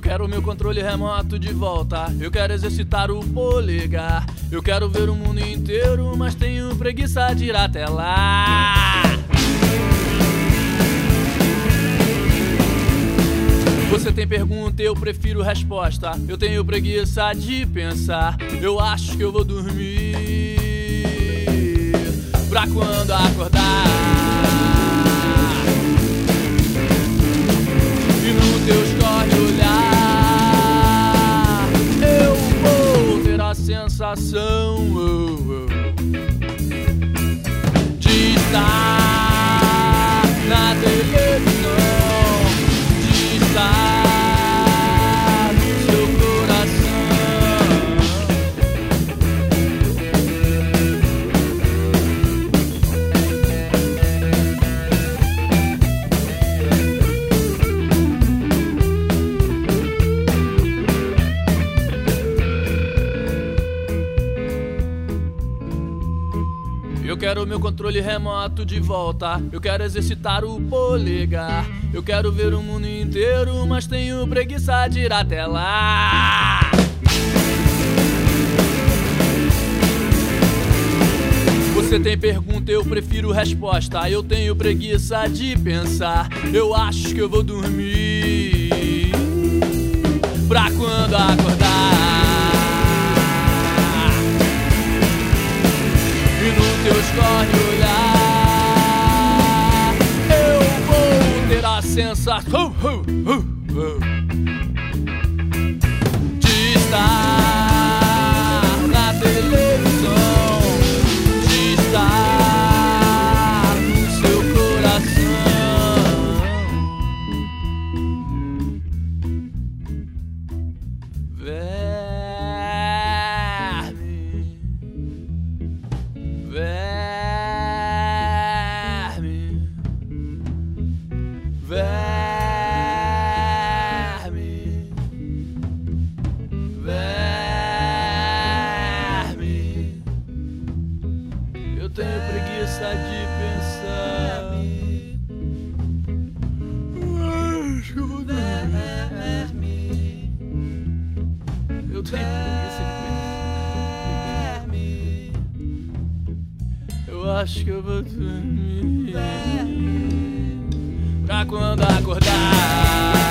quero meu controle remoto de volta. Eu quero exercitar o polegar. Eu quero ver o mundo inteiro, mas tenho preguiça de ir até lá. Você tem pergunta, eu prefiro resposta. Eu tenho preguiça de pensar. Eu acho que eu vou dormir pra quando acordar. E no teu story olhar, eu vou ter a sensação de estar na televisão, de estar no seu Eu quero meu controle remoto de volta. Eu quero exercitar o polegar. Eu quero ver o mundo inteiro, mas tenho preguiça de ir até lá. Você tem pergunta, eu prefiro resposta. Eu tenho preguiça de pensar. Eu acho que eu vou dormir pra quando acordar. E no teu story olhar, eu vou ter a sensação de estar na televisão, de estar no seu coração. Eu tenho preguiça de pensar. Acho que eu vou dormir. Eu tenho preguiça de pensar. Eu acho que eu vou dormir pra quando acordar.